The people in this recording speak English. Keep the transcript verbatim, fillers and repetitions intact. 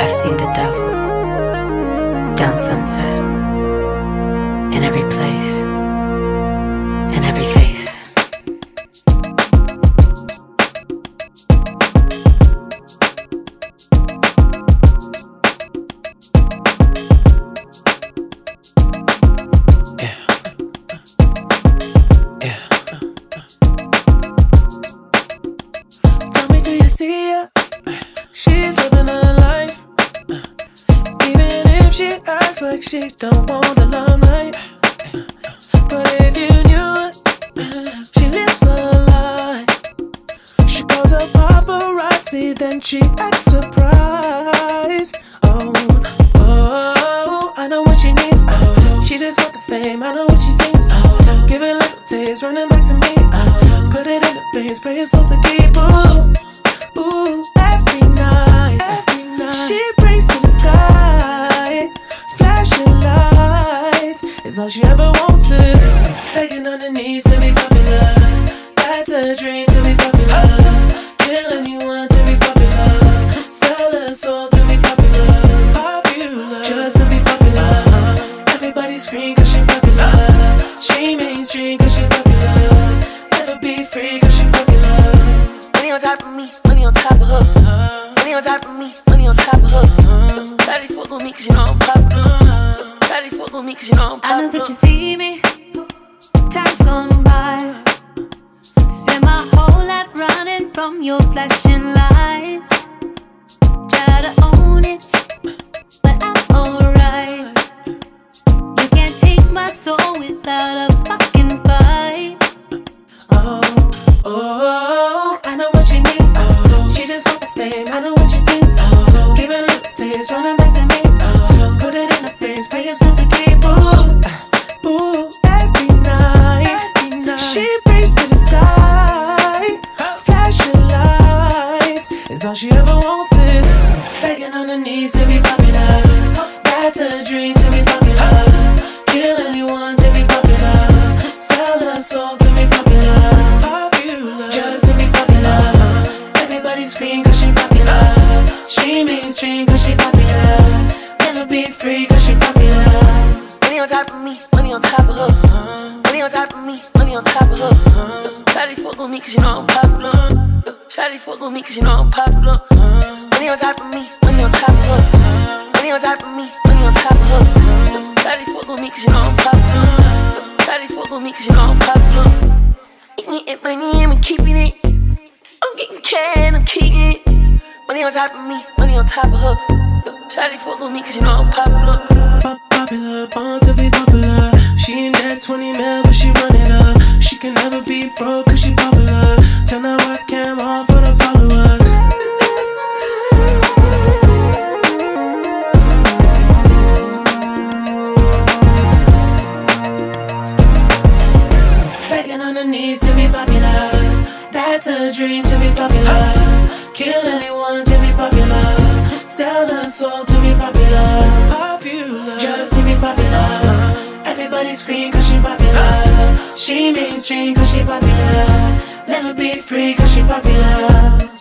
I've seen the devil down Sunset, in every place, in every face. Tell me, do you see her? She's living her life. Even if she acts like she don't want the limelight. But if you knew her, she lives her life. She calls her paparazzi, then she acts surprised. Oh, oh, I know what she needs. Oh, she just want the fame, I know what she thinks. Oh, give it a little taste, running back to me. Oh, put it in the veins, pray it's all to keep. Ooh, ooh, every night, every night she prays to the sky. Flashing lights is all she ever wants is begging on her knees to be popular. That's a dream, to be popular. Kill anyone to be popular. Sell her soul to be popular. Popular, just to be popular. Everybody scream cause she popular. She mainstream cause she popular. Never be free cause she popular. Money on top of me, money on top of her. Money on top of me, money on top of her. Daddy fuck on me cause you know I'm popular. Daddy fuck on me cause you know I'm popular. I know that you see me, time's gone by. Spend my whole life running from your flashing lights. Try to own it, but I'm alright. You can't take my soul without a fucking fight. Oh, oh, I know what she needs. Oh, she just wants the fame, I know what she thinks. Oh, give it a little taste, running back to me. Oh, put it in the face, pay yourself to keep. Ooh, ooh, every night, every night she prays to the sky. Flashing lights is all she ever wants is begging on her knees to be popular. That's a dream, to be popular. Kill anyone to be popular. Sell her soul to be popular. Popular, just to be popular. Everybody scream cause she popular. She mainstream cause she popular. Never be free cause she popular. Money on top of me, money on top of her. Money on top of me, money on top of her. Shawty fuck on me cause you know I'm popular. Shawty fuck on me cause you know I'm popular. Money on top of me, money on top of her. Money on top of me, money on top of her. Shawty fuck on me cause you know I'm popular. Shawty fuck on me cause you know I'm popular. Eating it, money, I'm keeping it. I'm getting cash, I'm keeping it. Money on top of me, money on top of her. Shawty fuck on me cause you know I'm popular. Pop popular, born to be popular. She ain't that twenty mil, but she run it up. She can never be broke cause she popular. Turn that webcam on for the followers. Begging on her knees to be popular. That's a dream, to be popular. Kill anyone to be popular. Sell her soul to be popular. Popular, just to be popular. Everybody scream cause she popular. She mainstream cause she popular. Never be free cause she popular.